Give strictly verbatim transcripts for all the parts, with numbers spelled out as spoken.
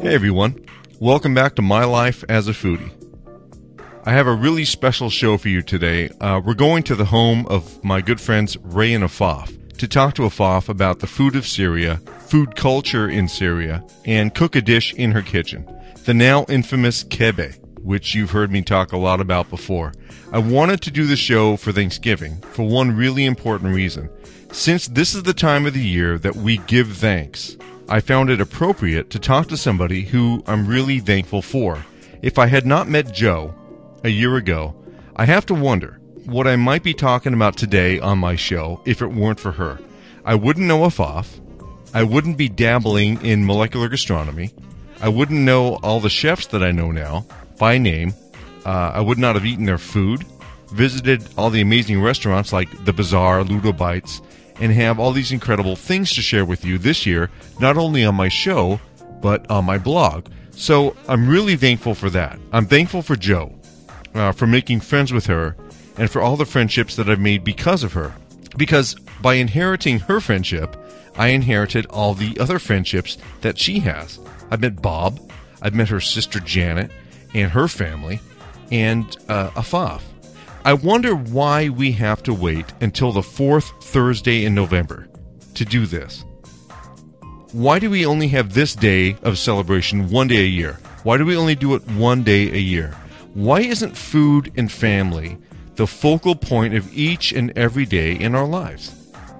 Hey everyone, welcome back to My Life as a Foodie. I have a really special show for you today. Uh, we're going to the home of my good friends Ray and Afaf to talk to Afaf about the food of Syria, food culture in Syria, and cook a dish in her kitchen, the now infamous kebbe, which you've heard me talk a lot about before. I wanted to do the show for Thanksgiving for one really important reason. Since this is the time of the year that we give thanks, I found it appropriate to talk to somebody who I'm really thankful for. If I had not met Joe a year ago, I have to wonder what I might be talking about today on my show if it weren't for her. I wouldn't know Afaf. I wouldn't be dabbling in molecular gastronomy. I wouldn't know all the chefs that I know now by name. Uh, I would not have eaten their food, visited all the amazing restaurants like The Bazaar, Ludo Bites, and have all these incredible things to share with you this year, not only on my show, but on my blog. So I'm really thankful for that. I'm thankful for Joe, uh, for making friends with her, and for all the friendships that I've made because of her. Because by inheriting her friendship, I inherited all the other friendships that she has. I've met Bob, I've met her sister Janet, and her family, and uh, Afaf. I wonder why we have to wait until the fourth Thursday in November to do this. Why do we only have this day of celebration one day a year? Why do we only do it one day a year? Why isn't food and family the focal point of each and every day in our lives?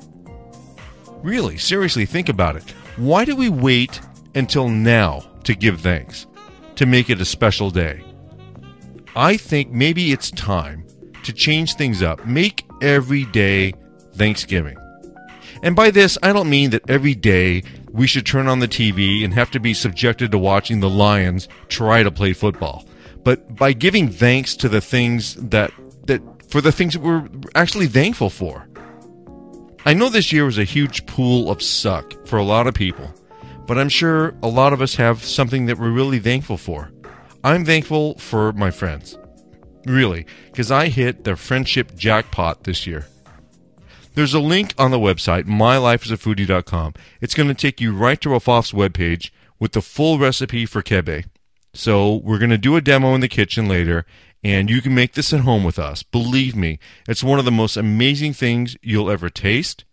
Really, seriously, think about it. Why do we wait until now to give thanks, to make it a special day? I think maybe it's time to change things up. Make every day Thanksgiving. And by this, I don't mean that every day we should turn on the T V and have to be subjected to watching the Lions try to play football. But by giving thanks to the things that, that for the things that we're actually thankful for. I know this year was a huge pool of suck for a lot of people, but I'm sure a lot of us have something that we're really thankful for. I'm thankful for my friends. Really, because I hit the friendship jackpot this year. There's a link on the website, my life as a foodie dot com. It's going to take you right to Afaf's webpage with the full recipe for kebbe. So we're going to do a demo in the kitchen later, and you can make this at home with us. Believe me, it's one of the most amazing things you'll ever taste,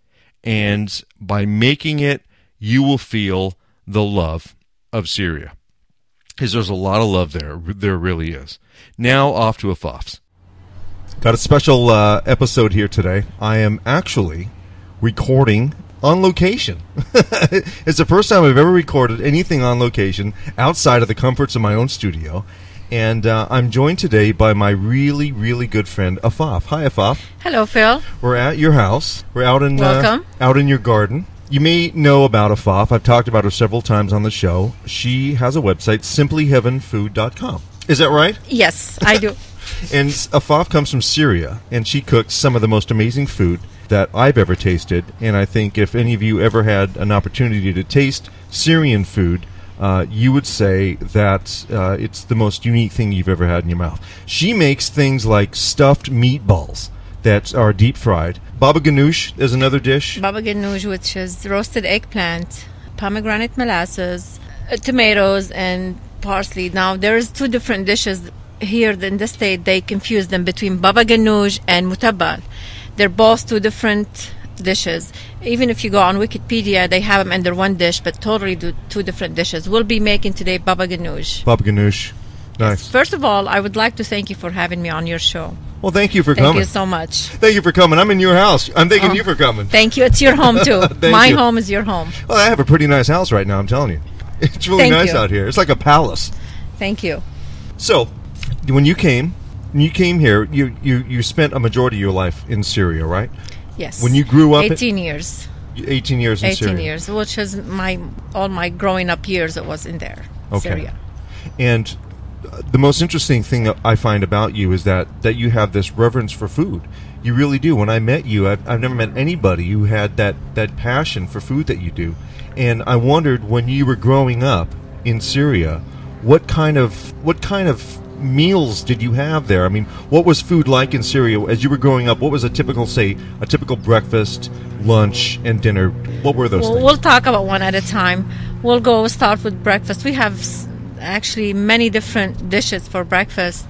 and by making it, you will feel the love of Syria. Because there's a lot of love there. There really is. Now off to Afaf's. Got a special uh, episode here today. I am actually recording on location. It's the first time I've ever recorded anything on location outside of the comforts of my own studio. And uh, I'm joined today by my really, really good friend, Afaf. Hi, Afaf. Hello, Phil. We're at your house. We're out in Welcome. Uh, out in your garden. You may know about Afaf. I've talked about her several times on the show. She has a website, simply heaven food dot com. Is that right? Yes, I do. And Afaf comes from Syria, and she cooks some of the most amazing food that I've ever tasted. And I think if any of you ever had an opportunity to taste Syrian food, uh, you would say that uh, it's the most unique thing you've ever had in your mouth. She makes things like stuffed meatballs that are deep fried. Baba ganoush is another dish. Baba ganoush, which is roasted eggplant, pomegranate molasses, uh, tomatoes, and parsley. Now, there's two different dishes here in the state. They confuse them between baba ganoush and mutabbal. They're both two different dishes. Even if you go on Wikipedia, they have them under one dish, but totally do two different dishes. We'll be making today baba ganoush. Baba ganoush. Nice. Yes. First of all, I would like to thank you for having me on your show. Well, thank you for thank coming. Thank you so much. Thank you for coming. I'm in your house. I'm thanking oh, you for coming. Thank you. It's your home, too. My you. home is your home. Well, I have a pretty nice house right now, I'm telling you. It's really thank nice you. out here. It's like a palace. Thank you. So, when you came, when you came here, you, you, you spent a majority of your life in Syria, right? Yes. When you grew up... eighteen years. eighteen years in eighteen Syria. eighteen years, which is my all my growing up years, it was in there, okay. Syria. And the most interesting thing that I find about you is that, that you have this reverence for food. You really do. When I met you, I've, I've never met anybody who had that, that passion for food that you do. And I wondered, when you were growing up in Syria, what kind of what kind of meals did you have there? I mean, what was food like in Syria as you were growing up? What was a typical, say, a typical breakfast, lunch, and dinner? What were those well, things? We'll talk about one at a time. we'll go start with breakfast. We have s- actually many different dishes for breakfast.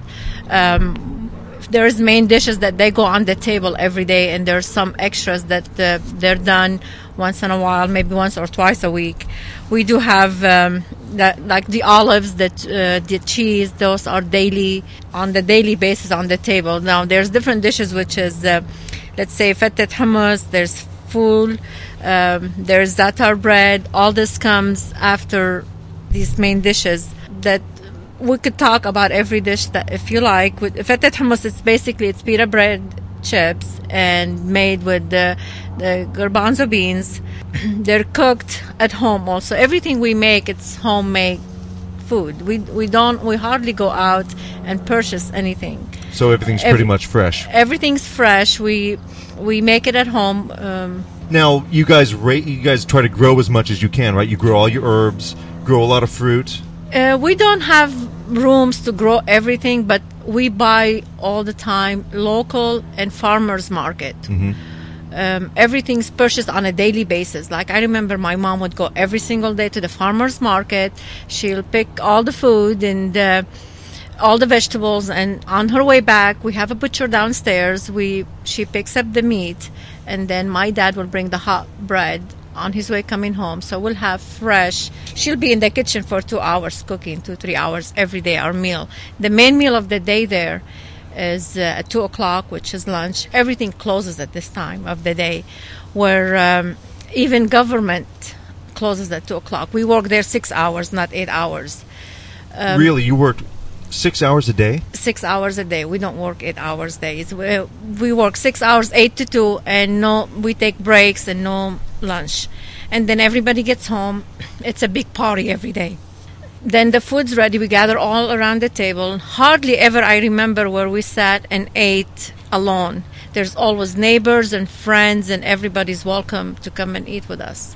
Um, there's main dishes that they go on the table every day, and there's some extras that uh, they're done once in a while, maybe once or twice a week. We do have um, that, like the olives, the, uh, the cheese, those are daily, on the daily basis on the table. Now, there's different dishes, which is, uh, let's say, fatted hummus, there's fool, um, there's za'atar bread. All this comes after these main dishes that we could talk about every dish that if you like. With fatted hummus, it's basically it's pita bread chips and made with the, the garbanzo beans. They're cooked at home also. Everything we make, it's homemade food. We we don't we hardly go out and purchase anything. So everything's Every- pretty much fresh. Everything's fresh. We we make it at home. Um, Now, you guys rate, you guys try to grow as much as you can, right? You grow all your herbs, grow a lot of fruit. Uh, we don't have rooms to grow everything, but we buy all the time local and farmers market. Mm-hmm. Um, everything's purchased on a daily basis. Like I remember my mom would go every single day to the farmers market. She'll pick all the food and uh, all the vegetables, and on her way back, we have a butcher downstairs. We she picks up the meat, and then my dad will bring the hot bread on his way coming home. So we'll have fresh. She'll be in the kitchen for two hours cooking, two, three hours every day, our meal. The main meal of the day there is uh, at two o'clock, which is lunch. Everything closes at this time of the day, where um, even government closes at two o'clock. We work there six hours, not eight hours. Um, Really? You worked six hours a day? Six hours a day. We don't work eight hours days. We, we work six hours, eight to two, and no, we take breaks and no lunch. And then everybody gets home. It's a big party every day. Then the food's ready. We gather all around the table. Hardly ever I remember where we sat and ate alone. There's always neighbors and friends, and everybody's welcome to come and eat with us.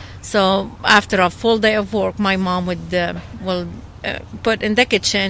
So after a full day of work, my mom would uh, will uh, put in the kitchen.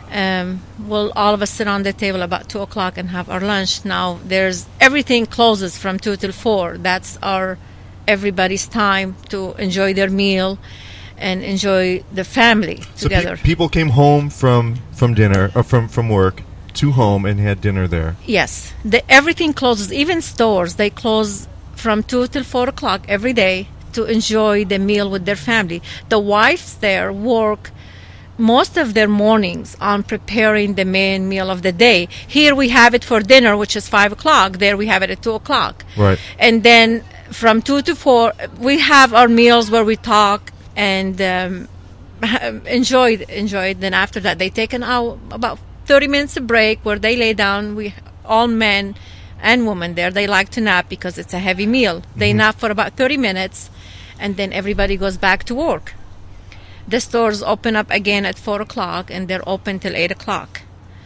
Um, we'll all of us sit on the table about two o'clock and have our lunch. Now there's everything closes from two till four. That's our everybody's time to enjoy their meal and enjoy the family So together. pe- people came home from, from dinner, or from, from work, to home and had dinner there. Yes, the, everything closes. Even stores, they close from two till four o'clock every day to enjoy the meal with their family. The wives there work most of their mornings on preparing the main meal of the day. Here we have it for dinner, which is five o'clock. There we have it at two o'clock. Right. And then from two to four, we have our meals where we talk and um, enjoy enjoy it. Then after that, they take an hour, about thirty minutes of break where they lay down. We all men and women there, they like to nap because it's a heavy meal. They Mm-hmm. nap for about thirty minutes, and then everybody goes back to work. The stores open up again at four o'clock, and they're open till eight o'clock.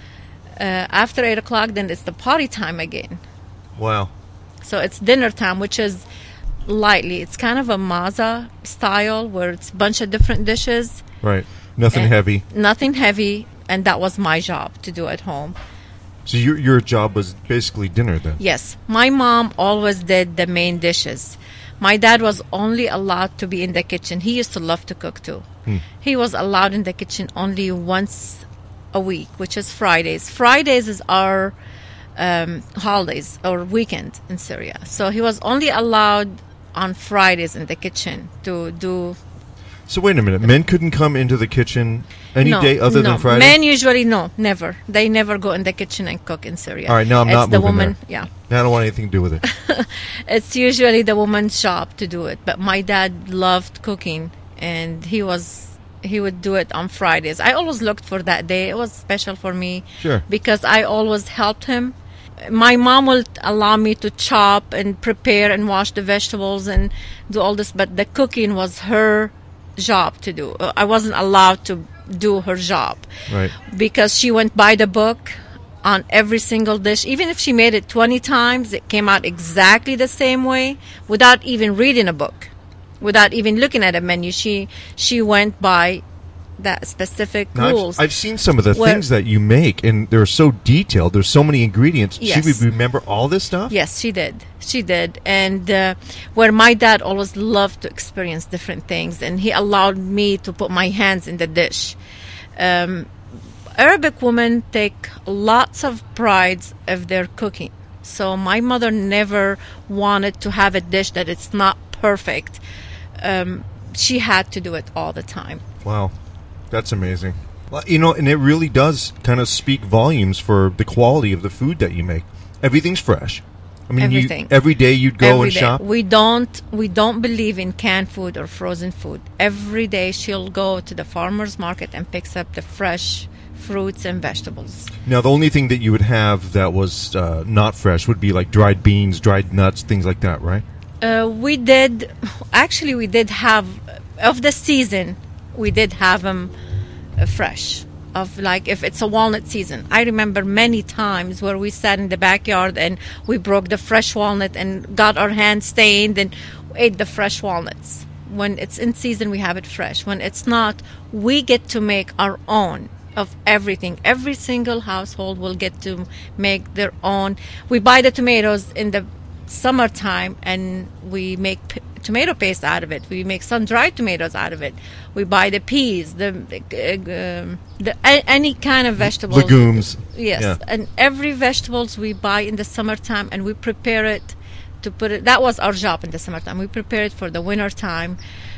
Uh, after eight o'clock, then it's the party time again. Wow. So it's dinner time, which is lightly. It's kind of a maza style where it's a bunch of different dishes. Right. Nothing And heavy. Nothing heavy, and that was my job to do at home. So your your job was basically dinner then? Yes, my mom always did the main dishes. My dad was only allowed to be in the kitchen. He used to love to cook too. Hmm. He was allowed in the kitchen only once a week, which is Fridays. Fridays is our um, holidays or weekend in Syria. So he was only allowed on Fridays in the kitchen to do. So wait a minute. Men couldn't come into the kitchen any no, day other no. than Friday? Men usually no, never. They never go in the kitchen and cook in Syria. All right, now I'm it's not the moving woman. there. Yeah. I don't want anything to do with it. It's usually the woman's job to do it, but my dad loved cooking, and he was he would do it on Fridays. I always looked for that day. It was special for me. Sure. Because I always helped him. My mom will allow me to chop and prepare and wash the vegetables and do all this, but the cooking was her job to do. I wasn't allowed to do her job. Right. Because she went by the book on every single dish. Even if she made it twenty times, it came out exactly the same way without even reading a book, without even looking at a menu. She she went by that specific Now, rules. I've, I've seen some of the Where- things that you make, and they're so detailed. There's so many ingredients. Yes. She would remember all this stuff? Yes, she did. She did. And uh, where my dad always loved to experience different things, and he allowed me to put my hands in the dish. Um, Arabic women take lots of pride of their cooking. So my mother never wanted to have a dish that it's not perfect. Um, she had to do it all the time. Wow. That's amazing. Well, you know, and it really does kind of speak volumes for the quality of the food that you make. Everything's fresh. I mean, Everything. You, every day you'd go Every and day. shop? We don't we don't believe in canned food or frozen food. Every day she'll go to the farmer's market and picks up the fresh fruits and vegetables. Now, the only thing that you would have that was uh, not fresh would be like dried beans, dried nuts, things like that, right? Uh, we did, actually we did have, of the season, we did have them uh, fresh. Of like if it's a walnut season, I remember many times where we sat in the backyard and we broke the fresh walnut and got our hands stained and ate the fresh walnuts. When it's in season, we have it fresh. When it's not, we get to make our own of everything. Every single household will get to make their own. We buy the tomatoes in the summertime and we make p- tomato paste out of it. We make sun-dried tomatoes out of it. We buy the peas, the, uh, um, the a- any kind of vegetables. Legumes. Yes, Yeah. and every vegetables we buy in the summertime and we prepare it to put it. That was our job in the summertime. We prepare it for the winter time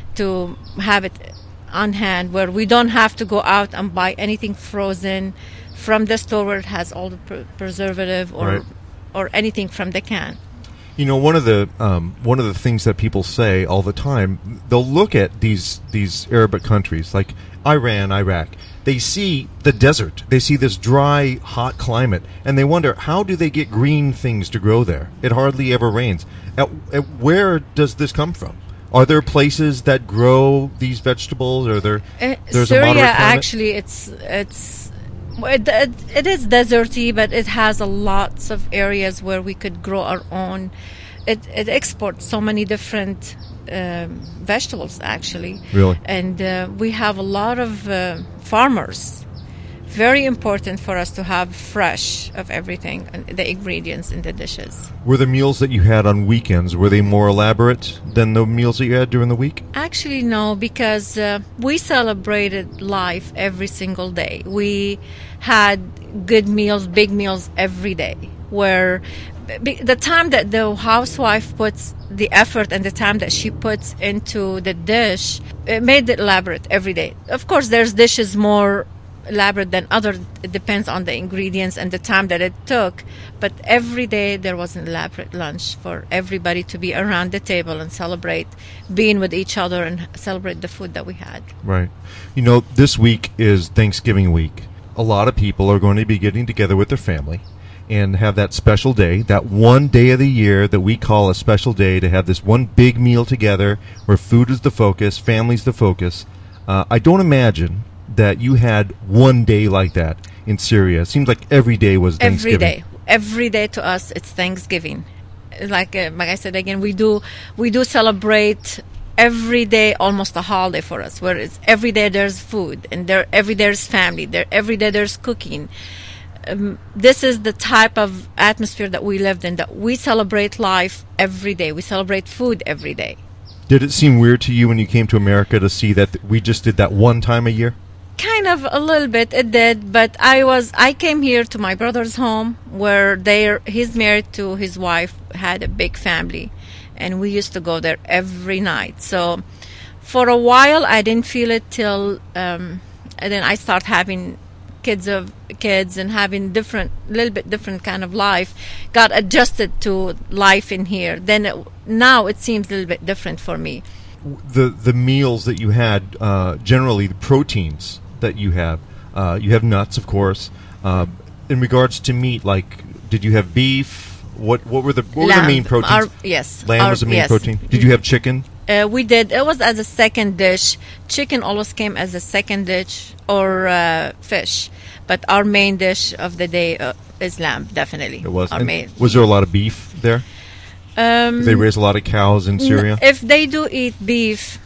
to have it on hand, where we don't have to go out and buy anything frozen from the store where it has all the pre- preservative or Right. or anything from the can. You know, one of the um, one of the things that people say all the time, they'll look at these these Arabic countries like Iran, Iraq. They see the desert. They see this dry, hot climate, and they wonder, how do they get green things to grow there? It hardly ever rains. At, at where does this come from? Are there places that grow these vegetables? Or there Uh, there's a Syria, moderate climate? actually, it's it's it, it, it is deserty, but it has a lots of areas where we could grow our own. It it exports so many different um, vegetables, actually. Really? And uh, we have a lot of uh, farmers. Very important for us to have fresh of everything and the ingredients in the dishes. Were the meals that you had on weekends, were they more elaborate than the meals that you had during the week? Actually, no, because uh, we celebrated life every single day. We had good meals, big meals every day, where b- the time that the housewife puts the effort and the time that she puts into the dish, it made it elaborate every day. Of course, there's dishes more elaborate than other. It depends on the ingredients and the time that it took, but every day there was an elaborate lunch for everybody to be around the table and celebrate being with each other and celebrate the food that we had. Right. You know, this week is Thanksgiving week. A lot of people are going to be getting together with their family and have that special day, that one day of the year that we call a special day, to have this one big meal together where food is the focus, family's the focus. Uh, I don't imagine that you had one day like that in Syria. It seems like every day was Thanksgiving. Every day, every day to us, it's Thanksgiving. Like uh, like I said again, we do we do celebrate every day, almost a holiday for us. Where it's every day there's food, and there every day there's family. There every day there's cooking. Um, this is the type of atmosphere that we lived in. That we celebrate life every day. We celebrate food every day. Did it seem weird to you when you came to America to see that we just did that one time a year? Kind of a little bit it did, but I was I came here to my brother's home where they he's married to his wife, had a big family, and we used to go there every night. So for a while I didn't feel it till um, and then I start having kids of kids and having different little bit different kind of life, got adjusted to life in here. Then it, now it seems a little bit different for me. The the meals that you had, uh, generally the proteins that you have, uh, you have nuts, of course. Uh, in regards to meat, like, did you have beef? What what were the what were Lamb. the main proteins? Our, yes, Lamb our, was the main yes. protein. Did you have chicken? Uh, we did. It was as a second dish. Chicken always came as a second dish, or uh, fish. But our main dish of the day uh, is lamb, definitely. It was. Our And main. was there a lot of beef there? Um, Did they raise a lot of cows in Syria? If they do eat beef,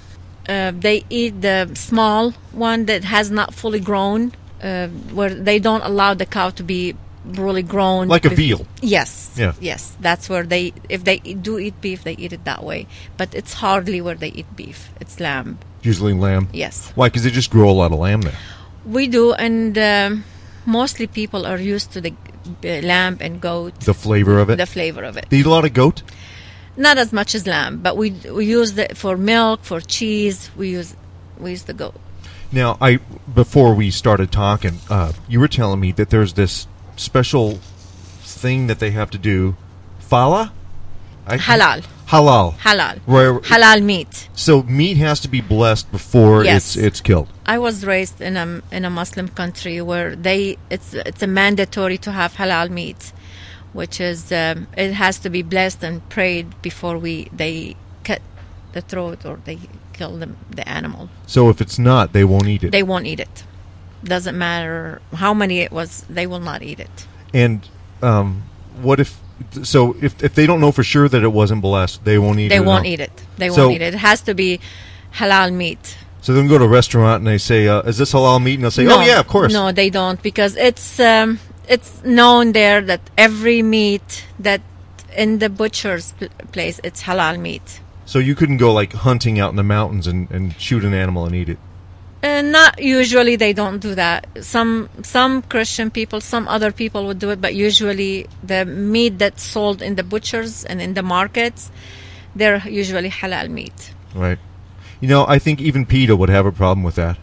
Uh, they eat the small one that has not fully grown, uh, where they don't allow the cow to be really grown. Like a bef- veal. Yes. Yeah. Yes. That's where they, if they do eat beef, they eat it that way. But it's hardly where they eat beef. It's lamb. Usually lamb? Yes. Why? Because they just grow a lot of lamb there. We do, and um, mostly people are used to the uh, lamb and goat. The flavor of it? The flavor of it. They eat a lot of goat? Not as much as lamb, but we we use it for milk, for cheese. We use we use the goat. Now, I before we started talking, uh, you were telling me that there's this special thing that they have to do, fala? I, Halal. Halal. Halal. Where, Halal meat. So meat has to be blessed before Yes. it's it's killed. I was raised in a in a Muslim country where they it's it's a mandatory to have halal meat, which is um, it has to be blessed and prayed before we they cut the throat or they kill the the animal. So if it's not, they won't eat it. They won't eat it. Doesn't matter how many it was. They will not eat it. And um, what if? So if if they don't know for sure that it wasn't blessed, they won't eat They it. at won't all? eat it. They So- won't eat it. It has to be halal meat. So then go to a restaurant and they say, uh, "Is this halal meat?" And they'll say, No, "Oh yeah, of course." No, they don't, because it's um, it's known there that every meat that in the butcher's pl- place, it's halal meat. So you couldn't go like hunting out in the mountains and, and shoot an animal and eat it. Uh, not usually. They don't do that. Some some Christian people, some other people would do it, but usually the meat that's sold in the butchers and in the markets, they're usually halal meat. Right. You know, I think even PETA would have a problem with that.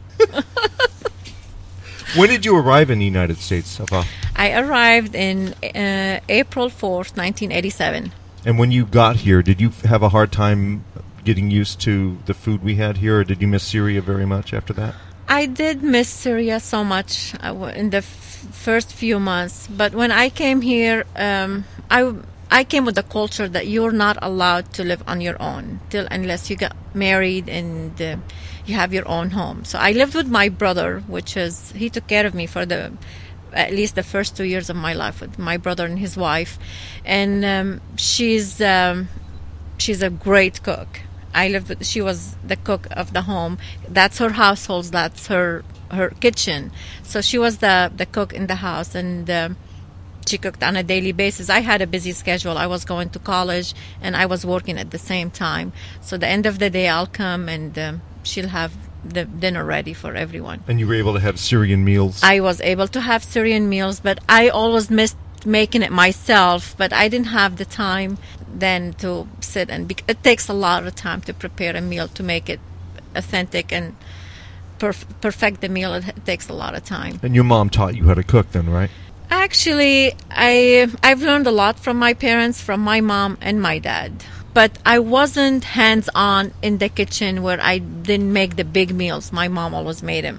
When did you arrive in the United States, Afa? I arrived in uh, April fourth, nineteen eighty-seven. And when you got here, did you f- have a hard time getting used to the food we had here, or did you miss Syria very much after that? I did miss Syria so much uh, w- in the f- first few months, but when I came here, um, I I came with the culture that you're not allowed to live on your own till unless you get married and uh, you have your own home. So I lived with my brother, which is he took care of me for the at least the first two years of my life with my brother and his wife, and um, she's um, she's a great cook. I lived with, she was the cook of the home. That's her household. That's her her kitchen. So she was the the cook in the house, and um, she cooked on a daily basis. I had a busy schedule. I was going to college and I was working at the same time. So the end of the day, I'll come and um, she'll have the dinner ready for everyone. And you were able to have Syrian meals? I was able to have Syrian meals, but I always missed making it myself. But I didn't have the time then to sit and be, it takes a lot of time to prepare a meal to make it authentic and perf- perfect the meal. It, it takes a lot of time. And your mom taught you how to cook then, right? Actually, I I've learned a lot from my parents, from my mom and my dad. But I wasn't hands-on in the kitchen where I didn't make the big meals. My mom always made them.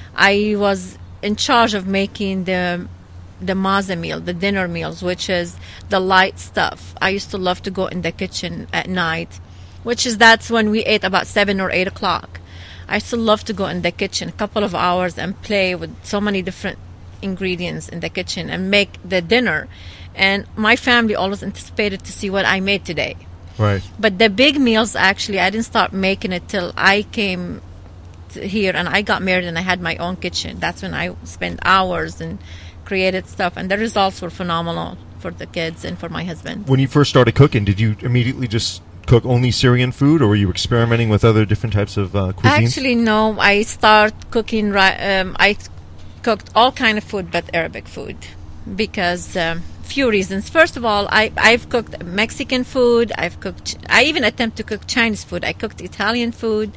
I was in charge of making the the maza meal, the dinner meals, which is the light stuff. I used to love to go in the kitchen at night, which is that's when we ate about seven or eight o'clock. I used to love to go in the kitchen a couple of hours and play with so many different ingredients in the kitchen and make the dinner. And my family always anticipated to see what I made today. Right. But the big meals, actually, I didn't start making it till I came to here and I got married and I had my own kitchen. That's when I spent hours and created stuff, and the results were phenomenal for the kids and for my husband. When you first started cooking, did you immediately just cook only Syrian food, or were you experimenting with other different types of uh, cuisines? Actually, no. I start cooking. Ri- um, I cooked all kind of food, but Arabic food, because um, few reasons. First of all, I I've cooked Mexican food. I've cooked. I even attempt to cook Chinese food. I cooked Italian food.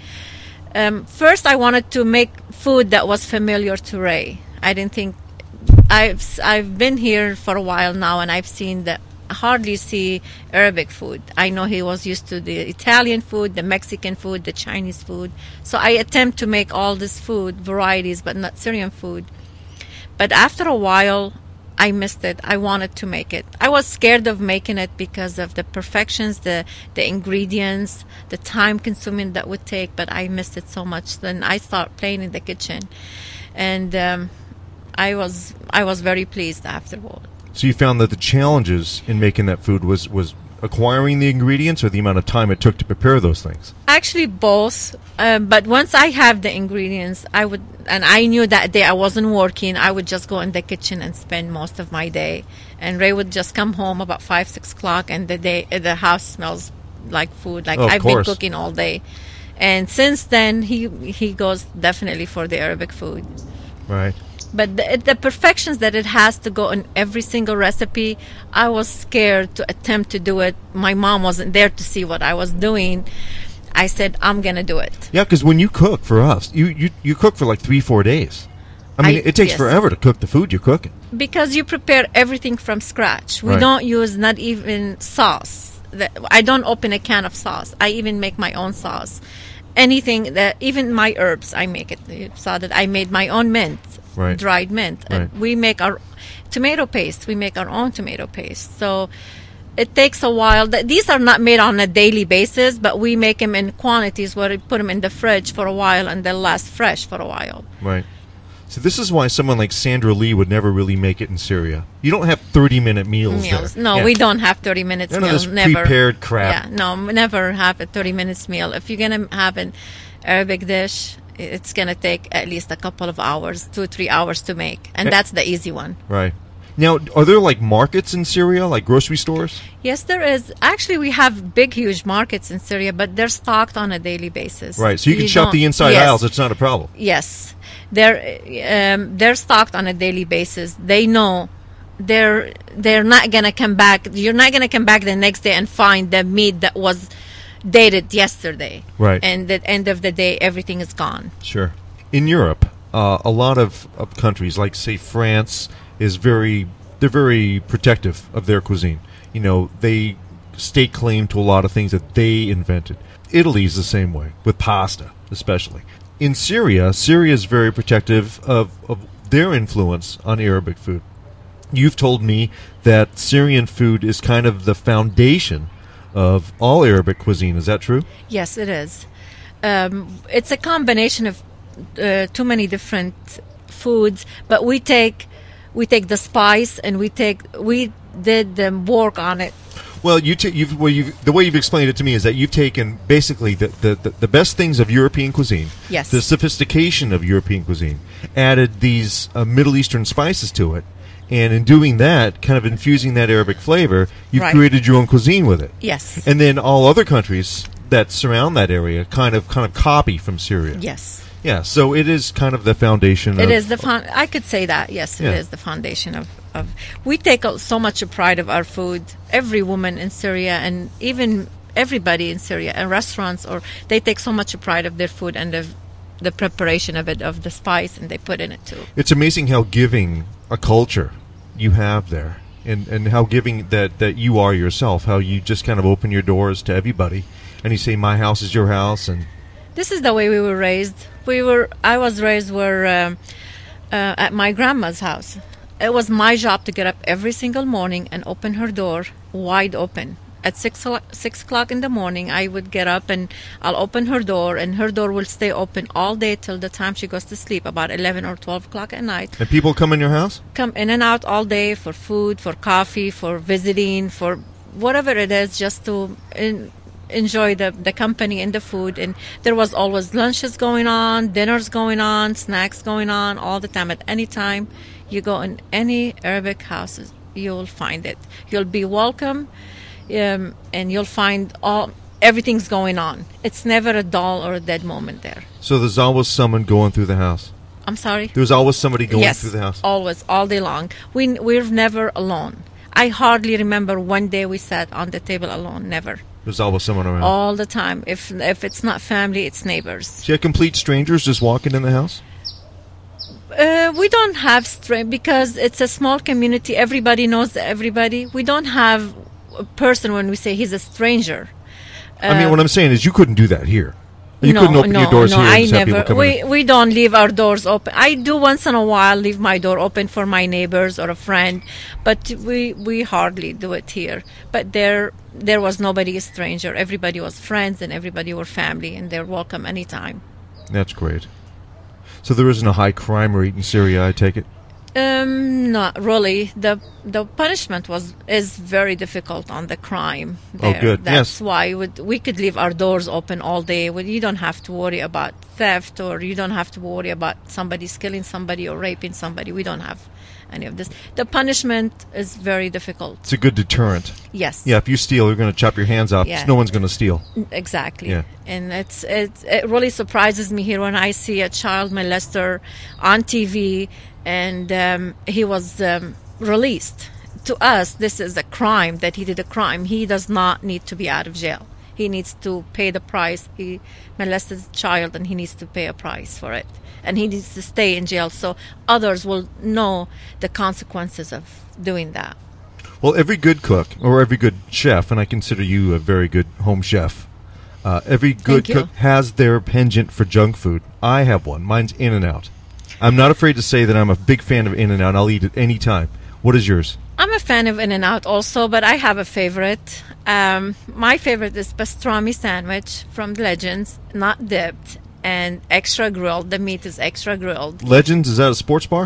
Um, first, I wanted to make food that was familiar to Ray. I didn't think. I've I've been here for a while now, and I've seen that. Hardly see Arabic food. I know he was used to the Italian food, the Mexican food, the Chinese food. So I attempt to make all this food varieties, but not Syrian food. But after a while, I missed it. I wanted to make it. I was scared of making it because of the perfections, the the ingredients, the time consuming that would take. But I missed it so much. Then I started playing in the kitchen, and um, I was I was very pleased afterward. So you found that the challenges in making that food was, was acquiring the ingredients or the amount of time it took to prepare those things? Actually, both. Um, but once I have the ingredients, I would, and I knew that day I wasn't working, I would just go in the kitchen and spend most of my day. And Ray would just come home about five, six o'clock, and the day the house smells like food, like Oh, of I've course. been cooking all day. And since then, he he goes definitely for the Arabic food. Right. But the, the perfections that it has to go in every single recipe, I was scared to attempt to do it. My mom wasn't there to see what I was doing. I said, I'm going to do it. Yeah, because when you cook for us, you, you, you cook for like three, four days. I mean, I- it takes yes. forever to cook the food you're cooking. Because you prepare everything from scratch. We Right. don't use not even sauce. The- I don't open a can of sauce. I even make my own sauce. Anything that, even my herbs, I make it. You saw that I made my own mint, Right. dried mint. Right. And we make our tomato paste. We make our own tomato paste. So it takes a while. Th- These are not made on a daily basis, but we make them in quantities where we put them in the fridge for a while and they'll last fresh for a while. Right. So this is why someone like Sandra Lee would never really make it in Syria. You don't have thirty-minute meals, Meals. there. No, Yeah. we don't have thirty minutes None of meals. this Never. prepared crap. Yeah, no, never have a thirty minutes meal. If you're going to have an Arabic dish, it's going to take at least a couple of hours, two, three hours to make. And Eh. that's the easy one. Right. Now, are there like markets in Syria, like grocery stores? Yes, there is. Actually, we have big, huge markets in Syria, but they're stocked on a daily basis. Right. So you can shop don't- the inside yes. aisles. It's not a problem. Yes, they're um, they're stocked on a daily basis. They know they're they're not gonna come back. You're not gonna come back the next day and find the meat that was dated yesterday. Right. And at the end of the day, everything is gone. Sure. In Europe, uh, a lot of, of countries, like say France, is very they're very protective of their cuisine. You know, they stake claim to a lot of things that they invented. Italy's the same way with pasta, especially. In Syria, Syria is very protective of, of their influence on Arabic food. You've told me that Syrian food is kind of the foundation of all Arabic cuisine. Is that true? Yes, it is. Um, it's a combination of uh, too many different foods, but we take we take the spice and we take we did the work on it. Well, you ta- you've, well, you've, the way you've explained it to me is that you've taken basically the, the, the, the best things of European cuisine, Yes. the sophistication of European cuisine, added these uh, Middle Eastern spices to it, and in doing that, kind of infusing that Arabic flavor, you've Right. created your own cuisine with it. Yes. And then all other countries that surround that area kind of kind of copy from Syria. Yes. Yeah, so it is kind of the foundation. It of, is the found. I could say that. Yes, Yeah. it is the foundation of, of. We take a- so much pride of our food. Every woman in Syria, and even everybody in Syria, and restaurants, or they take so much pride of their food and of the preparation of it, of the spice, and they put in it too. It's amazing how giving a culture you have there, and, and how giving that, that you are yourself, how you just kind of open your doors to everybody, and you say, my house is your house, and This is the way we were raised. We were. I was raised where um, uh, at my grandma's house. It was my job to get up every single morning and open her door wide open. At six o- six o'clock in the morning, I would get up and I'll open her door, and her door will stay open all day till the time she goes to sleep, about eleven or twelve o'clock at night. and people come in your house? Come in and out all day for food, for coffee, for visiting, for whatever it is, just to in, enjoy the, the company and the food. And there was always lunches going on, dinners going on, snacks going on all the time. At any time you go in any Arabic houses, you'll find it. You'll be welcome, um, and you'll find all everything's going on. It's never a dull or a dead moment there. So there's always someone going through the house. I'm sorry? There's always somebody going yes, through the house. always, all day long. We we're never alone. I hardly remember one day we sat on the table alone. Never. There's always someone around. All the time. If if it's not family, it's neighbors. So you have complete strangers just walking in the house? Uh, we don't have stra- because it's a small community. Everybody knows everybody. We don't have a person when we say he's a stranger. I mean, what I'm saying is you couldn't do that here. You no, couldn't open no, your doors no, here and I just have people never. come We in. we don't leave our doors open. I do once in a while leave my door open for my neighbors or a friend, but we we hardly do it here. But there there was nobody a stranger. Everybody was friends and everybody were family, and they're welcome anytime. That's great. So there isn't a high crime rate in Syria, I take it? Um, not really. The the punishment was is very difficult on the crime. Oh, there. good. That's Yes. why would, we could leave our doors open all day. Well, you don't have to worry about theft, or you don't have to worry about somebody killing somebody or raping somebody. We don't have any of this. The punishment is very difficult. It's a good deterrent. Yes. Yeah, if you steal, you're going to chop your hands off. Yeah. No one's going to steal. Exactly. Yeah. And it's, it's it really surprises me here when I see a child molester on T V and um, he was um, released. To us, this is a crime that he did a crime. He does not need to be out of jail. He needs to pay the price. He molested a child and he needs to pay a price for it. And he needs to stay in jail so others will know the consequences of doing that. Well, every good cook or every good chef, and I consider you a very good home chef, uh, every good Thank you. cook has their penchant for junk food. I have one. Mine's In-N-Out. I'm not afraid to say that I'm a big fan of In-N-Out. I'll eat it any time. What is yours? I'm a fan of In-N-Out also, but I have a favorite. Um, my favorite is pastrami sandwich from Legends, not dipped, and extra grilled. The meat is extra grilled. Legends, is that a sports bar?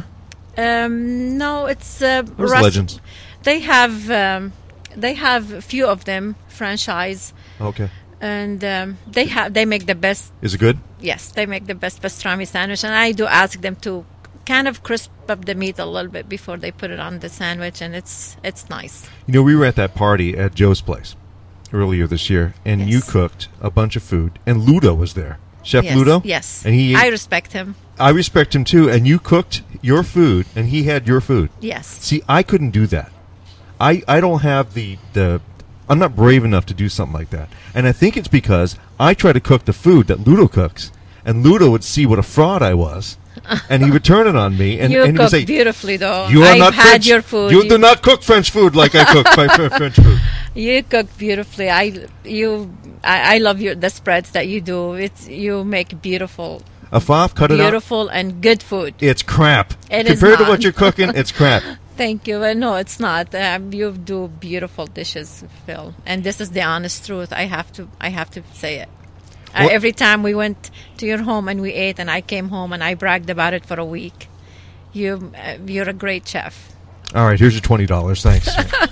Um, no, it's uh, Where's rest- Legends? They have um, they have a few of them franchise, Okay. and um, they have they make the best. Is it good? Yes, they make the best pastrami sandwich, and I do ask them to kind of crisp up the meat a little bit before they put it on the sandwich, and it's it's nice. You know, we were at that party at Joe's place earlier this year, and Yes. you cooked a bunch of food, and Ludo was there. Chef Yes, Ludo? yes, And he I respect him. I respect him too, and you cooked your food, and he had your food. Yes, See, I couldn't do that. I, I don't have the, the... I'm not brave enough to do something like that. And I think it's because I try to cook the food that Ludo cooks, and Ludo would see what a fraud I was, and he would turn it on me, and, you and he would cook say, beautifully, though. you are I've not had French. your food. You, You, do not cook French food like I cook my fr- French food. you cook beautifully. I you I, I love your the spreads that you do. It's you make beautiful, Afaf, cut it out. beautiful and good food. It's crap. It is Compared to not. what you're cooking, it's crap. Thank you. Uh, no, it's not. Um, you do beautiful dishes, Phil, and this is the honest truth. I have to I have to say it. Uh, What- every time we went to your home and we ate, and I came home and I bragged about it for a week. You uh, you're a great chef. All right, here's your twenty dollars. Thanks.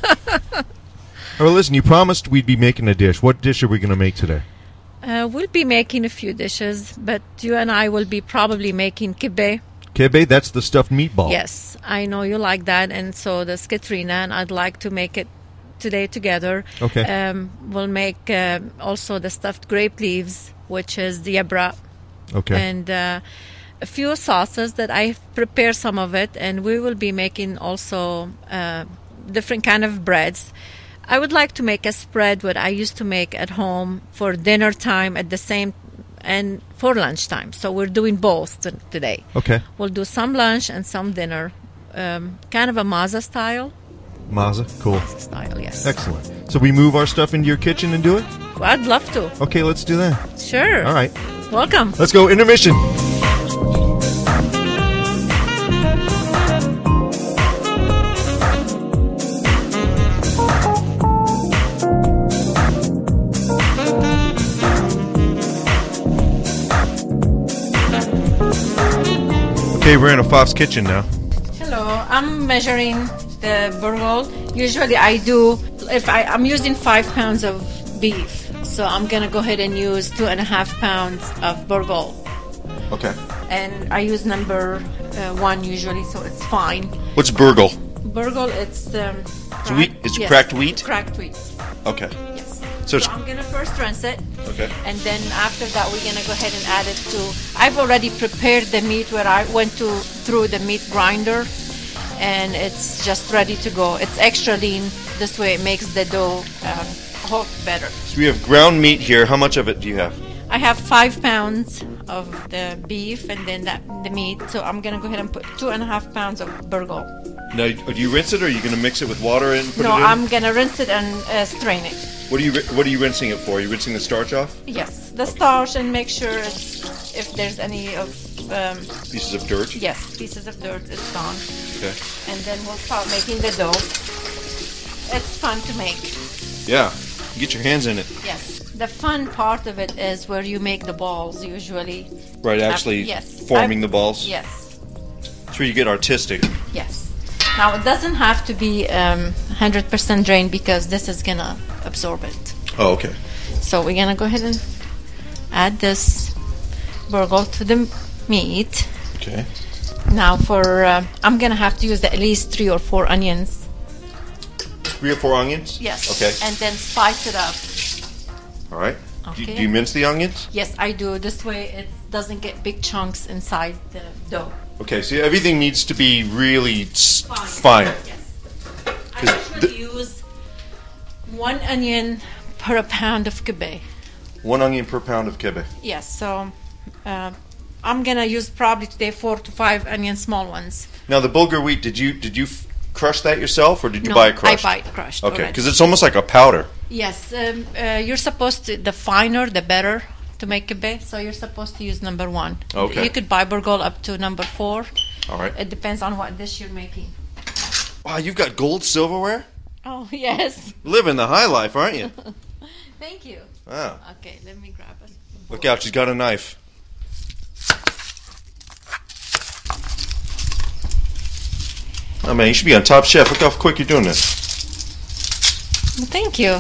All right, listen, you promised we'd be making a dish. What dish are we going to make today? Uh, we'll be making a few dishes, but you and I will be probably making kibbeh. Kebe, that's the stuffed meatball. Yes, I know you like that, and so does Katrina, and I'd like to make it today together. Okay. Um, we'll make uh, also the stuffed grape leaves, which is the yabra, Okay. and uh, a few sauces that I prepared some of it, and we will be making also uh, different kind of breads. I would like to make a spread what I used to make at home for dinner time at the same and for lunchtime. So we're doing both t- today. Okay. We'll do some lunch and some dinner, um, kind of a maza style. Maza, cool. Style, yes. Excellent. So we move our stuff into your kitchen and do it? I'd love to. Okay, let's do that. Sure. All right. Welcome. Let's go. Intermission. Okay, we're in a Fof's kitchen now. Hello. I'm measuring the burgol. Usually I do, if I, I'm using five pounds of beef. So I'm going to go ahead and use two and a half pounds of burgol. Okay. And I use number uh, one usually, so it's fine. What's burgle? Burgol, it's... Um, It's wheat- it's cracked wheat? Cracked wheat, Okay. yes. So So, it's- I'm going to first rinse it. Okay. And then after that, we're going to go ahead and add it to... I've already prepared the meat where I went to through the meat grinder. And it's just ready to go. It's extra lean. This way it makes the dough um, hold better. So we have ground meat here. How much of it do you have? I have five pounds of the beef and then that the meat. So I'm going to go ahead and put two and a half pounds of burgol. Now, do you rinse it, or are you going to mix it with water and put No, it in? I'm going to rinse it and uh, strain it. What are you ri- What are you rinsing it for? Are you rinsing the starch off? Yes, the starch, and make sure it's, if there's any of um, Pieces of dirt. yes pieces of dirt, it's gone. Okay. And then we'll start making the dough. It's fun to make. Yeah. Get your hands in it. Yes, the fun part of it is where you make the balls usually. Right. I've- Actually, yes, forming I've- the balls. Yes, That's where you get artistic. Yes. Now it doesn't have to be um, one hundred percent drained because this is gonna absorb it. Oh, okay. So we're gonna go ahead and add this burgle to the meat. Okay. Now for uh, I'm gonna have to use at least three or four onions. Three or four onions? Yes. Okay. And then spice it up. All right. Okay. Do, do you mince the onions? Yes, I do. This way it doesn't get big chunks inside the dough. Okay, so everything needs to be really s- Fine. fine. Yes. I Because usually the- use one onion per pound of kibbe. One onion per pound of kibbeh. Yes, so uh, I'm gonna use probably today four to five onion, small ones. Now the bulgur wheat, did you did you f- crush that yourself or did you No, buy it crushed? I buy it crushed. Okay, already. because it's almost like a powder. Yes, um, uh, you're supposed to, the finer the better to make kibbe, so you're supposed to use number one. Okay. You could buy burgol up to number four. All right. It depends on what dish you're making. Wow, you've got gold silverware? Oh, yes. Living the high life, aren't you? Thank you. Wow. Okay, let me grab it. Look out, she's got a knife. Oh man, you should be on Top Chef. Look how quick you're doing this. Well, thank you.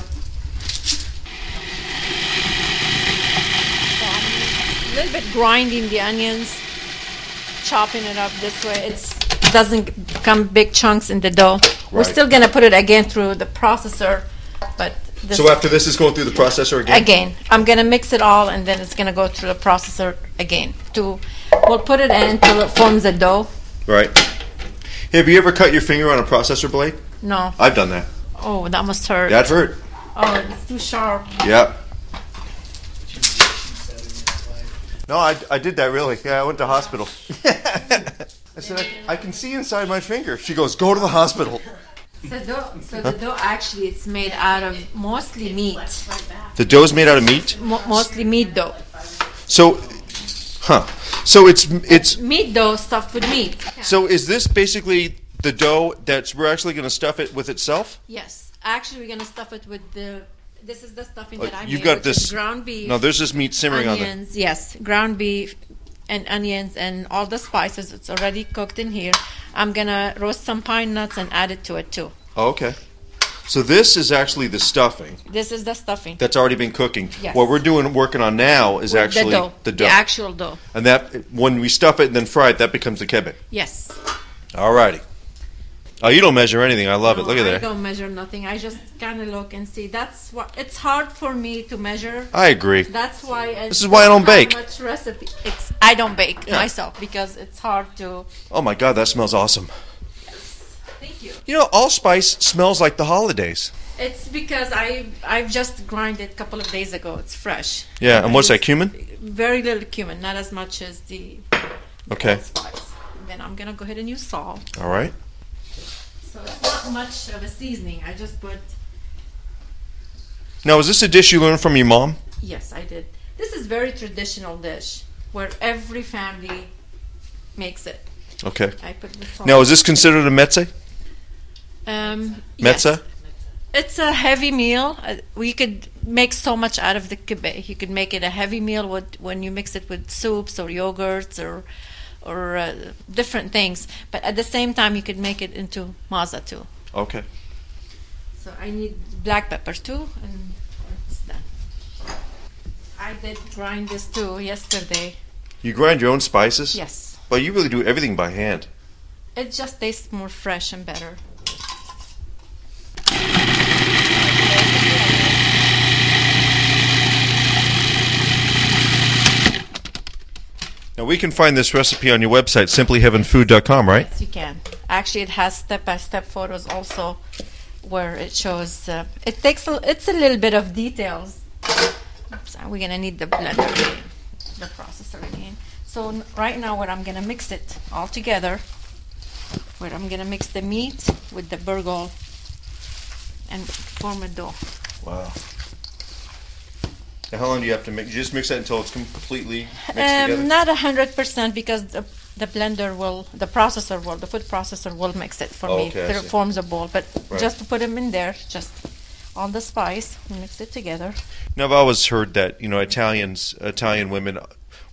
A little bit grinding the onions, chopping it up this way. It's, it doesn't become big chunks in the dough. We're Right. still going to put it again through the processor, but this So after this is going through the processor again? again, I'm going to mix it all, and then it's going to go through the processor again. To we'll put it in until it forms a dough. Right. Hey, have you ever cut your finger on a processor blade? No, I've done that. oh, that must hurt. That hurt. Oh, it's too sharp. Yeah. No, I, I did that really. Yeah, I went to hospital. I said, I, I can see inside my finger. She goes, go to the hospital. So, dough, so the dough actually it's made out of mostly meat, The dough's made out of meat? Mo- mostly meat dough. So, huh. So it's, it's, Meat dough stuffed with meat. so is this basically the dough that's, we're actually going to stuff it with itself? Yes, actually we're gonna stuff it with the. This is the stuffing that I You've made, got which is this, ground beef, no, there's this meat simmering on there. onions. Yes, ground beef and onions and all the spices. It's already cooked in here. I'm gonna roast some pine nuts and add it to it too. Oh, okay. So this is actually the stuffing This is the stuffing. that's already been cooking. Yes. What we're doing, working on now is actually the dough, the dough. the actual dough. And that, when we stuff it and then fry it, that becomes the kibbeh. Yes. Alrighty. Oh, you don't measure anything. I love it. No, Look at I that. don't measure nothing. I just kind of look and see. That's what. It's hard for me to measure. I agree. That's why. I This is why I don't have bake. Much recipe. It's, I don't bake Yeah. myself because it's hard to. Oh my God, that smells awesome. Thank you. You know, allspice smells like the holidays. It's because I I've just grinded it a couple of days ago. It's fresh. Yeah, and I what's that, use cumin? Very little cumin, not as much as the. Okay. Spice. And then I'm gonna go ahead and use salt. All right. So it's not much of a seasoning. I just put. Now, is this a dish you learned from your mom? Yes, I did. This is very traditional dish where every family makes it. Okay. I put the salt. Now, is this considered a metze? Um, yes. Metze? It's a heavy meal. Uh, we could make so much out of the kibbeh. You could make it a heavy meal with, when you mix it with soups or yogurts or or uh, different things. But at the same time, you could make it into maza too. Okay. So I need black pepper too, and it's done. I did grind this too yesterday. You grind your own spices? Yes. But you really do everything by hand. It just tastes more fresh and better. Now, we can find this recipe on your website, simply heaven food dot com, right? Yes, you can. Actually, it has step-by-step photos also, where it shows. Uh, it takes. A, it's a little bit of details. Oops, we're gonna need the blender again, the processor again. So n- right now, what I'm gonna mix it all together. Where I'm gonna mix the meat with the burgol and form a dough. Wow. Now, how long do you have to mix? You just mix that until it's completely mixed Um, together? not a hundred percent because the the blender will, the processor will, the food processor will mix it for Oh, me. okay, I Till it see. forms a bowl. But Right. just to put them in there, just all the spice, mix it together. Now, I've always heard that, you know, Italians, Italian women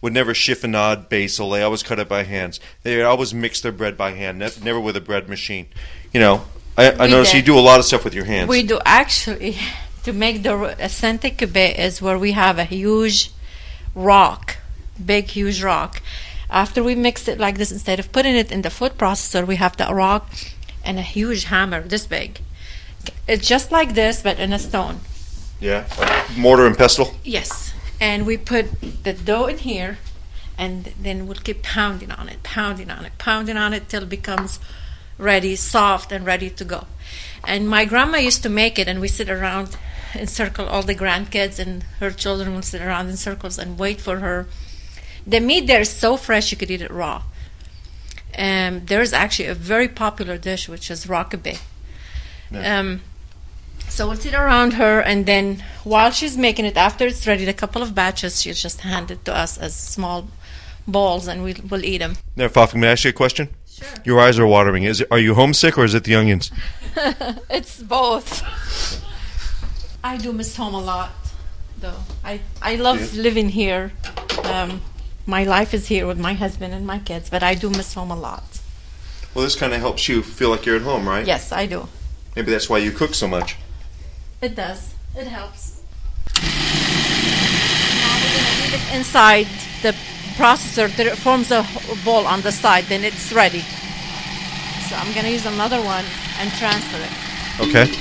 would never chiffonade basil. They always cut it by hands. They always mix their bread by hand, ne- never with a bread machine. You know, I, I We notice did. you do a lot of stuff with your hands. We do actually. To make the Saint-Exupéry is where we have a huge rock, big huge rock. After we mix it like this, instead of putting it in the food processor, we have the rock and a huge hammer this big. It's just like this, but in a stone. Yeah, like mortar and pestle. Yes, and we put the dough in here, and then we'll keep pounding on it, pounding on it, pounding on it till it becomes ready, soft, and ready to go. And my grandma used to make it, and we sit around in circle, all the grandkids and her children will sit around in circles and wait for her. The meat there is so fresh you could eat it raw. Um, there's actually a very popular dish which is rockabye. Yeah. Um, so we'll sit around her, and then while she's making it, after it's ready, a couple of batches, she'll just hand it to us as small balls, and we'll, we'll eat them. Now, Fafa, may I ask you a question? Sure. Your eyes are watering. Is it, are you homesick or is it the onions? It's both. I do miss home a lot, though. I, I love Yeah. living here. Um, my life is here with my husband and my kids, but I do miss home a lot. Well, this kind of helps you feel like you're at home, right? Yes, I do. Maybe that's why you cook so much. It does. It helps. Now we're going to leave it inside the processor till it forms a h- ball on the side, then it's ready. So I'm going to use another one and transfer it. Okay.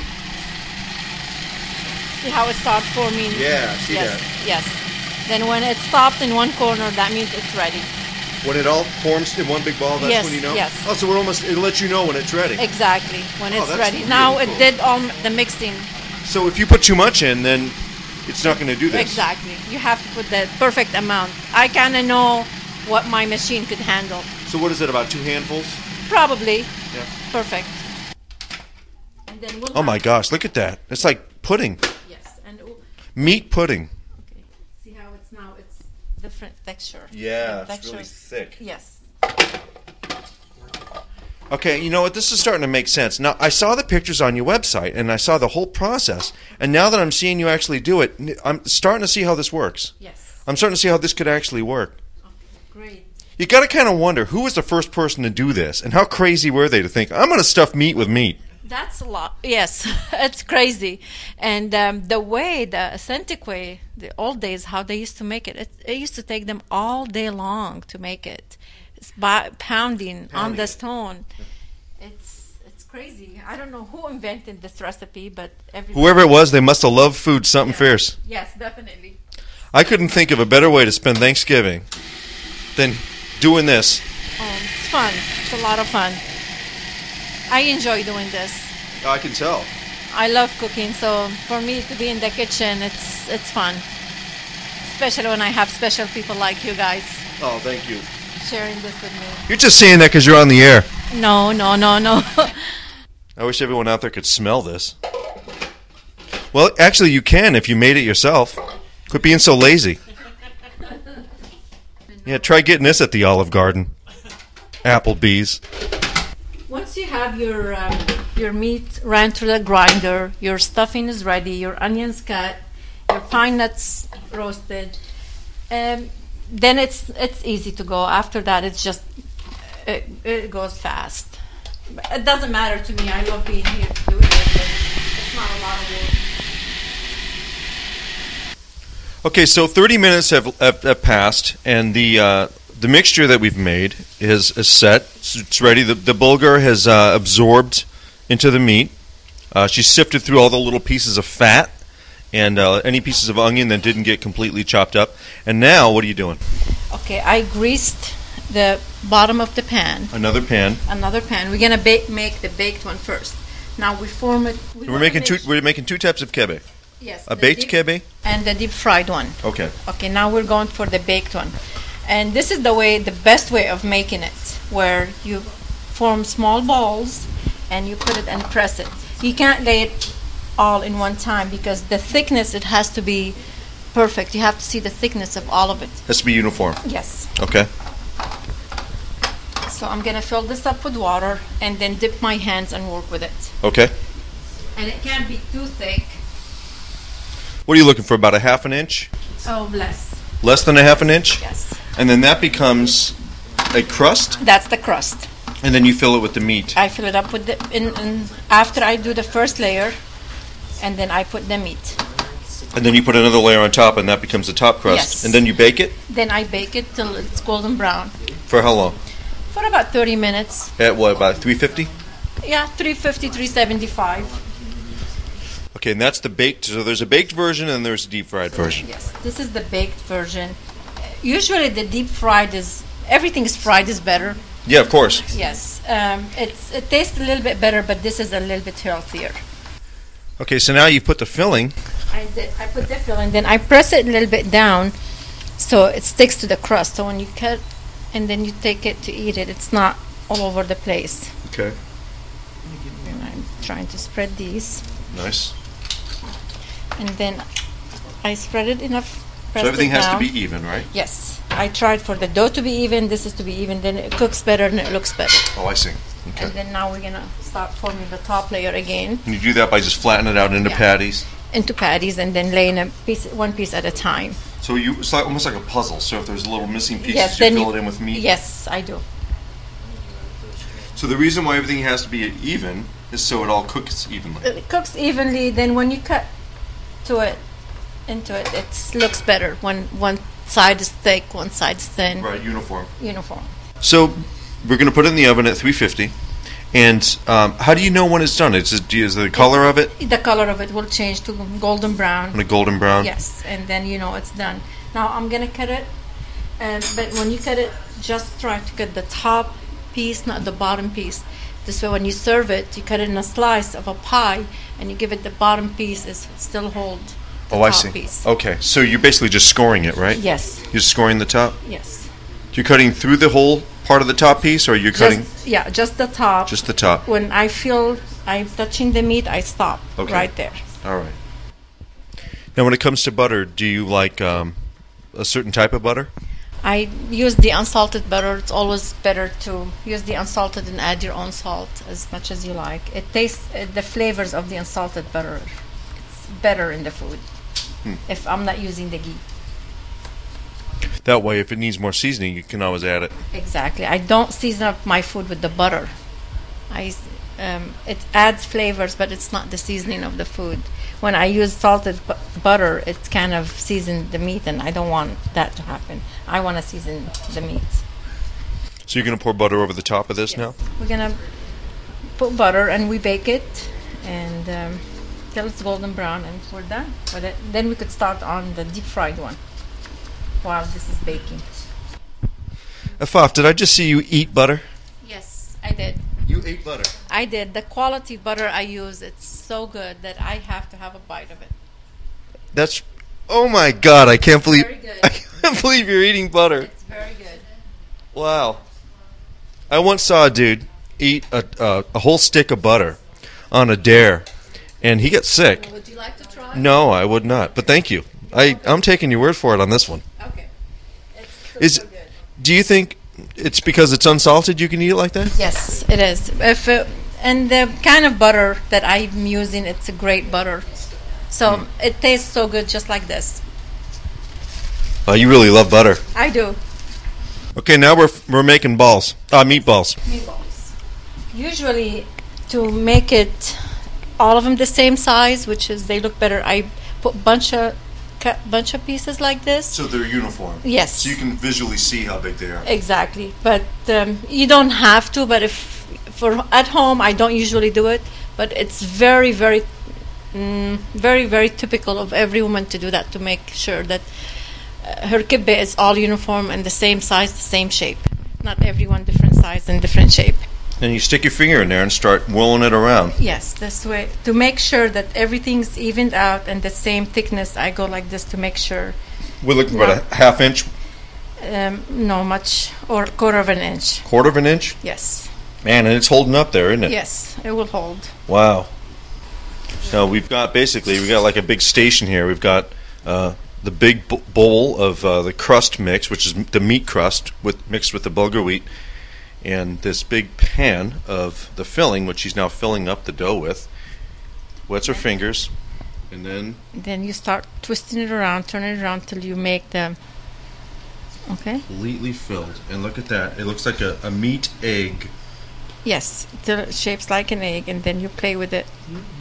See how it starts forming? Yeah, I see yes, that. Yes. Then when it stops in one corner, that means it's ready. When it all forms in one big ball, that's Yes, when you know? yes. Oh, so we're almost, it'll let you know when it's ready. Exactly, when Oh, it's that's ready. really Now cool. it did all the mixing. So if you put too much in, then it's not going to do this. Exactly. You have to put the perfect amount. I kind of know what my machine could handle. So what is it, about two handfuls? Probably. Yeah. Perfect. And then we'll Oh my have- gosh, look at that. It's like pudding. Yes. And oh, Meat pudding. okay. See how it's now? It's different texture. Yeah, Different it's really texture. thick. Yes. Okay, you know what? This is starting to make sense. Now, I saw the pictures on your website, and I saw the whole process. And now that I'm seeing you actually do it, I'm starting to see how this works. Yes. I'm starting to see how this could actually work. Okay. Great. You got to kind of wonder, who was the first person to do this? And how crazy were they to think, I'm going to stuff meat with meat? That's a lot. Yes, it's crazy. And um, the way, the authentic way, the old days, how they used to make it, it, it used to take them all day long to make it. It's by pounding, on Pounding the it. stone. It's it's crazy. I don't know who invented this recipe, but every Whoever it was, they must have loved food something Yeah. fierce. Yes, definitely. I couldn't think of a better way to spend Thanksgiving than doing this. Um, it's fun. It's a lot of fun. I enjoy doing this. I can tell. I love cooking, so for me to be in the kitchen, it's it's fun. Especially when I have special people like you guys Oh, thank you. sharing this with me. You're just saying that because you're on the air. No, no, no, no. I wish everyone out there could smell this. Well, actually, you can if you made it yourself. Quit being so lazy. Yeah, try getting this at the Olive Garden. Applebee's. Once you have your um, your meat ran through the grinder, your stuffing is ready, your onions cut, your pine nuts roasted, um, then it's it's easy to go. After that, it's just it, it goes fast. But it doesn't matter to me. I love being here to do it. It's not a lot of work. Okay, so thirty minutes have, have, have passed, and the uh, the mixture that we've made is, is set. It's, it's ready. The, the bulgur has uh, absorbed into the meat. Uh, she sifted through all the little pieces of fat and uh, any pieces of onion that didn't get completely chopped up. And now, what are you doing? Okay, I greased the bottom of the pan. Another pan. Another pan. We're gonna bake, make the baked one first. Now we form it. We We're wanna making make two. sh- We're making two types of kebab. Yes. A the baked deep- kebab. and the deep fried one. Okay. Okay, now we're going for the baked one. And this is the way, the best way of making it, where you form small balls and you put it and press it. You can't lay it all in one time because the thickness, it has to be perfect. You have to see the thickness of all of it. Has to be uniform. Yes. Okay. So I'm going to fill this up with water and then dip my hands and work with it. Okay. And it can't be too thick. What are you looking for? About a half an inch? Oh, bless. Less than a half an inch? Yes. And then that becomes a crust, That's the crust. and then you fill it with the meat. I fill it up with the, in, in, after I do the first layer, and then I put the meat. And then you put another layer on top, and that becomes the top crust. Yes. And then you bake it Then I bake it till it's golden brown for how long? for about thirty minutes. At what, about three fifty? Yeah, three fifty, three seventy-five. Okay, and that's the baked. So there's a baked version and there's a deep fried version. Yes, this is the baked version. Usually the deep fried is, everything is fried is better. Yeah, of course. Yes, um, it's it tastes a little bit better, but this is a little bit healthier. Okay, so now you put the filling. I did, I put the filling, then I press it a little bit down so it sticks to the crust. So when you cut and then you take it to eat it, it's not all over the place. Okay. And I'm trying to spread these, Nice. and then I spread it enough. So everything has to be even, right? Yes, I tried for the dough to be even. This is to be even. Then it cooks better and it looks better. Oh, I see. Okay. And then now we're gonna start forming the top layer again And you do that by just flattening it out into Yeah. patties. into patties, and then laying a piece, one piece at a time. So you it's like, almost like a puzzle. So if there's little missing pieces, Yes, you then fill you- it in with meat. Yes, I do. So the reason why everything has to be even is so it all cooks evenly. It cooks evenly. Then when you cut to it, into it, it looks better. When one side is thick, one side is thin, Right, uniform. uniform. So we're going to put it in the oven at three fifty. And um, how do you know when it's done? It's just, is the color of it The color of it will change to golden brown. a golden brown? Yes, and then you know it's done. Now I'm gonna cut it, uh, but when you cut it, just try to cut the top piece, not the bottom piece. This way, when you serve it, you cut it in a slice of a pie, and you give it the bottom piece is still hold the Oh, I top see. piece. Okay, so you're basically just scoring it, right? Yes, You're scoring the top. yes. You're cutting through the whole part of the top piece, or you're cutting Just, yeah, just the top. just the top? When I feel I'm touching the meat, I stop Okay. right there. All right. Now, when it comes to butter, do you like um, a certain type of butter? I use the unsalted butter. It's always better to use the unsalted and add your own salt as much as you like. It tastes uh, the flavors of the unsalted butter. It's better in the food Hmm. if I'm not using the ghee. That way, if it needs more seasoning, you can always add it. Exactly. I don't season up my food with the butter. I um, it adds flavors, but it's not the seasoning of the food. When I use salted bu- butter, it's kind of seasoned the meat, and I don't want that to happen. I want to season the meat. So you're going to pour butter over the top of this now? We're gonna put butter and we bake it, and um, till it's golden brown, and we're done with it. Then we could start on the deep fried one while this is baking. Afaf, did I just see you eat butter? Yes, I did. You ate butter. I did. The quality butter I use, it's so good that I have to have a bite of it. That's. Oh my God! I can't believe. Very good. I can't believe you're eating butter. It's very good. Wow. I once saw a dude eat a uh, a whole stick of butter on a dare, and he got sick. Would you like to try? No, I would not. But thank you. I I'm taking your word for it on this one. Okay. It's super Is good. do you think it's because it's unsalted you can eat it like that? Yes, it is. If it, and the kind of butter that I'm using, it's a great butter. So Hmm. it tastes so good, just like this. Oh, you really love butter. I do. Okay, now we're we're making balls. Uh, meatballs. Meatballs. Usually, to make it all of them the same size, which is they look better, I put bunch of cut bunch of pieces like this. So they're uniform. Yes. So you can visually see how big they are. Exactly, but um, you don't have to. But if for at home, I don't usually do it. But it's very, very, mm, very, very typical of every woman to do that, to make sure that uh, her kibbeh is all uniform and the same size, the same shape. Not everyone different size and different shape. And you stick your finger in there and start whirling it around. Yes, this way to make sure that everything's evened out and the same thickness. I go like this to make sure. We're looking for about a half inch, Um, no much or quarter of an inch. quarter of an inch. Yes, Man, and it's holding up there, isn't it? yes, it will hold. Wow. So we've got basically we got like a big station here. We've got uh, the big b- bowl of uh, the crust mix, which is the meat crust with mixed with the bulgur wheat, and this big pan of the filling, which she's now filling up the dough with. Wets her fingers, and then Then you start twisting it around, turning it around till you make the Okay. Completely filled. And look at that. It looks like a, a meat egg. Yes, it shapes like an egg, and then you play with it.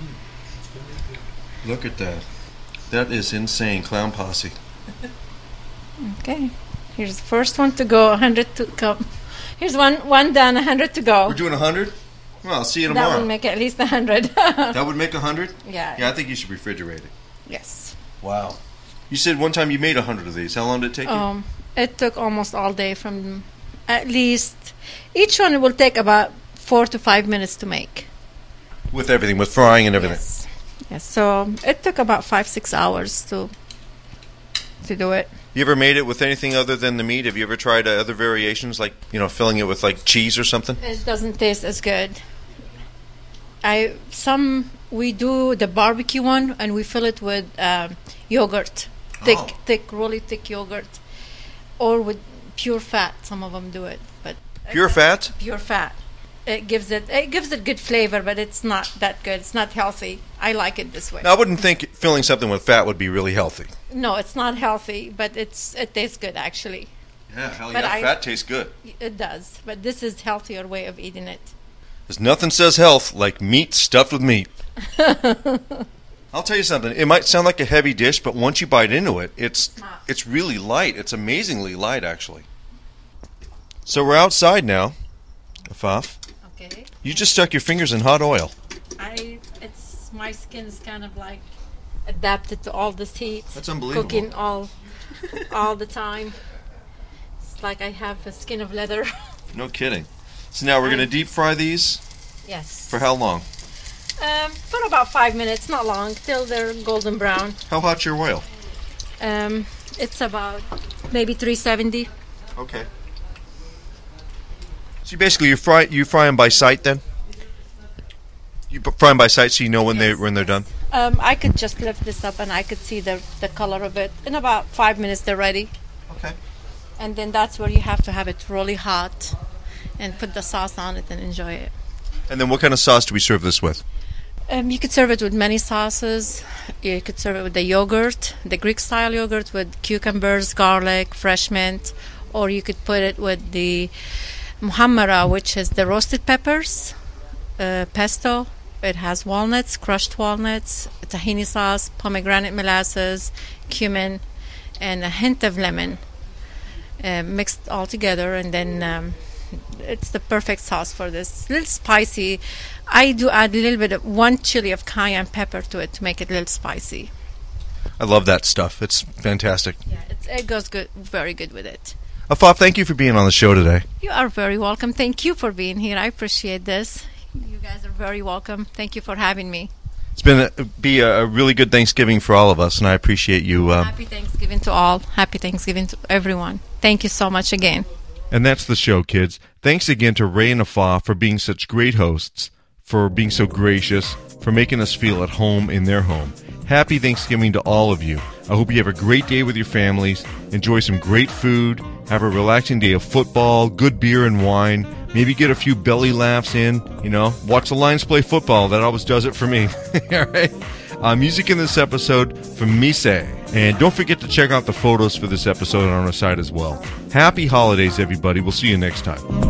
Look at that. That is insane. Clown posse. Okay. Here's the first one to go. one hundred to come. Here's one one done. one hundred to go. We're doing one hundred? Well, I'll see you tomorrow. That would make at least one hundred. That would make one hundred? Yeah. Yeah, I think you should refrigerate it. Yes. Wow. You said one time you made one hundred of these. How long did it take you? Um, it took almost all day from at least, each one will take about four to five minutes to make. With everything, with frying and everything. Yes. Yes. So it took about five, six hours to to do it. You ever made it with anything other than the meat? Have you ever tried uh, other variations, like, you know, filling it with like cheese or something? It doesn't taste as good. I some we do the barbecue one, and we fill it with um, yogurt, thick, Oh. thick, really thick yogurt, or with pure fat. Some of them do it, but Pure fat? pure fat. It gives it it gives it good flavor, but it's not that good. It's not healthy. I like it this way. Now, I wouldn't think filling something with fat would be really healthy. No, it's not healthy, but it's it tastes good actually. Yeah, hell But yeah, I- fat tastes good. It does, but this is healthier way of eating it. There's nothing says health like meat stuffed with meat. I'll tell you something. It might sound like a heavy dish, but once you bite into it, it's Not. it's really light. It's amazingly light, actually. So we're outside now, Afaf. Okay. You just stuck your fingers in hot oil. I it's my skin is kind of like adapted to all this heat. That's unbelievable. Cooking all all the time. It's like I have a skin of leather. No kidding. So now we're going to deep fry these Yes. for how long? Um, for about five minutes, not long, till they're golden brown. How hot's your oil? Um, it's about maybe three seventy. Okay. So basically, you fry you fry them by sight then. You b- fry them by sight, so you know when they Yes, when they're done. Um, I could just lift this up and I could see the the color of it. In about five minutes, they're ready. Okay. And then that's where you have to have it really hot, and put the sauce on it and enjoy it. And then, what kind of sauce do we serve this with? Um, you could serve it with many sauces. You could serve it with the yogurt, the Greek style yogurt with cucumbers, garlic, fresh mint, or you could put it with the muhammara, which is the roasted peppers, uh, pesto. It has walnuts, crushed walnuts, tahini sauce, pomegranate molasses, cumin, and a hint of lemon, uh, mixed all together, and then um, it's the perfect sauce for this. A little spicy. I do add a little bit of one chili of cayenne pepper to it to make it a little spicy. I love that stuff. It's fantastic. Yeah, it's, it goes good, very good with it. Afaf, thank you for being on the show today. You are very welcome. Thank you for being here. I appreciate this. You guys are very welcome. Thank you for having me. It's been a, be a, a really good Thanksgiving for all of us, and I appreciate you. Uh, Happy Thanksgiving to all. Happy Thanksgiving to everyone. Thank you so much again. And that's the show, kids. Thanks again to Ray and Afaf for being such great hosts, for being so gracious, for making us feel at home in their home. Happy Thanksgiving to all of you. I hope you have a great day with your families, enjoy some great food, have a relaxing day of football, good beer and wine, maybe get a few belly laughs in, you know, watch the Lions play football. That always does it for me. All right? Uh, music in this episode from Mise. And don't forget to check out the photos for this episode on our site as well. Happy holidays, everybody. We'll see you next time.